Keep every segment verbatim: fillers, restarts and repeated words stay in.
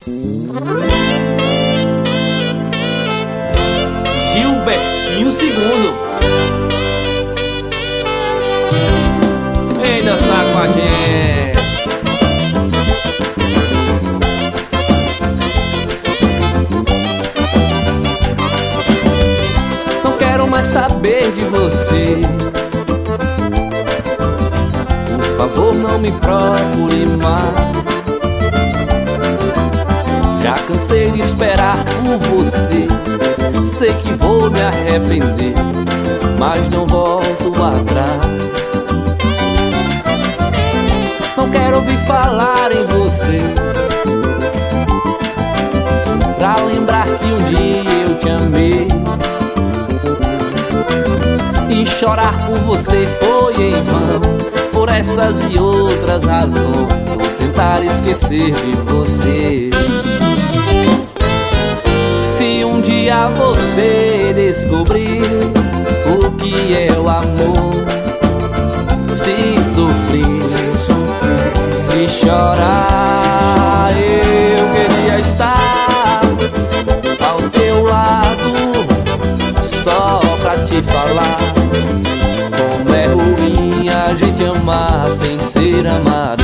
Gilbertinho segundo. Vem dançar com a gente. Não quero mais saber de você. Por favor, não me procure mais. Já cansei de esperar por você. Sei que vou me arrepender, mas não volto atrás. Não quero ouvir falar em você, pra lembrar que um dia eu te amei. E chorar por você foi em vão. Por essas e outras razões, vou tentar esquecer de você. Se um dia você descobrir o que é o amor, se sofrer, se chorar, eu queria estar ao teu lado, só pra te falar como é ruim a gente amar sem ser amado.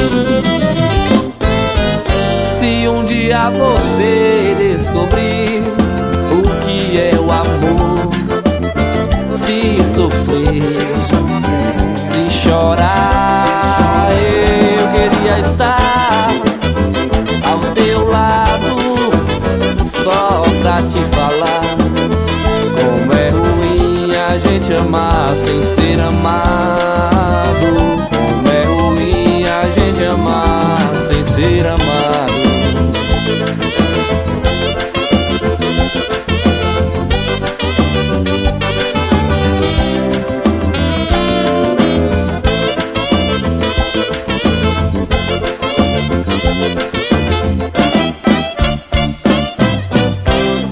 Se um dia você descobrir o que é o amor, se sofrer, se chorar, eu queria estar ao teu lado, só pra te falar como é ruim a gente amar sem ser amado. Como é ruim a gente amar sem ser amado.